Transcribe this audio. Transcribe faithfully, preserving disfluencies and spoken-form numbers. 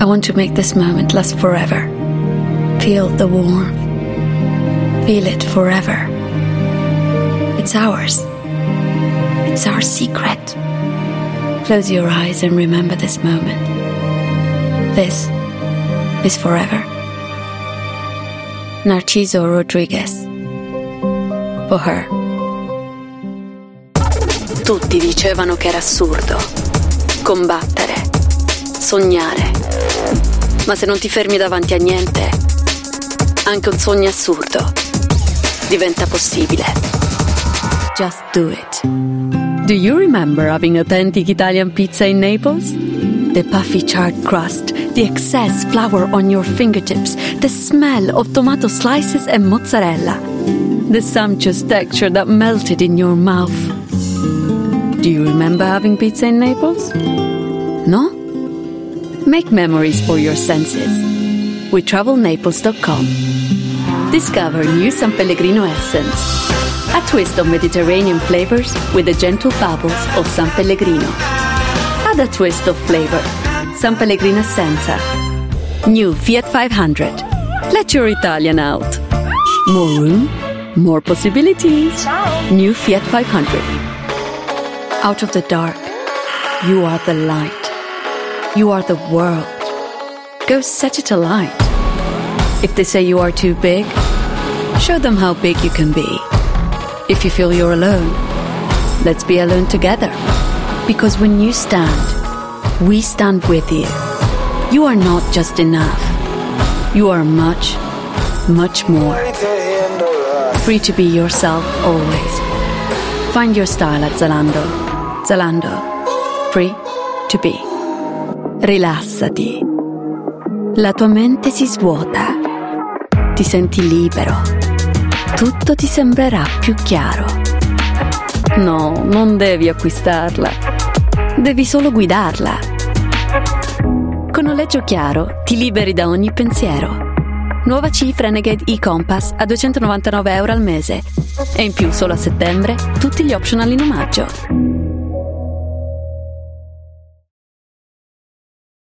want to make this moment last forever. Feel the warmth. Feel it forever. It's ours. It's our secret. Close your eyes and remember this moment. This is forever. Narciso Rodriguez. For her. Tutti dicevano che era assurdo combattere, sognare. Ma se non ti fermi davanti a niente, anche un sogno assurdo diventa possibile. Just do it. Do you remember having authentic Italian pizza in Naples? The puffy charred crust, the excess flour on your fingertips, the smell of tomato slices and mozzarella, the sumptuous texture that melted in your mouth. Do you remember having pizza in Naples? No? Make memories for your senses with travel naples dot com. Discover new San Pellegrino Essence, a twist of Mediterranean flavors with the gentle bubbles of San Pellegrino. Add a twist of flavor, San Pellegrino Essenza. New Fiat five hundred. Let your Italian out. More room, more possibilities. New Fiat five hundred. Out of the dark, you are the light. You are the world. Go set it alight. If they say you are too big, show them how big you can be. If you feel you're alone, let's be alone together. Because when you stand, we stand with you. You are not just enough. You are much, much more. Free to be yourself always. Find your style at Zalando. Zalando. Free to be. Rilassati. La tua mente si svuota. Ti senti libero. Tutto ti sembrerà più chiaro. No, non devi acquistarla. Devi solo guidarla. Con noleggio chiaro ti liberi da ogni pensiero. Nuova C Renegade e-Compass a duecentonovantanove euro al mese. E in più solo a settembre tutti gli optional in omaggio.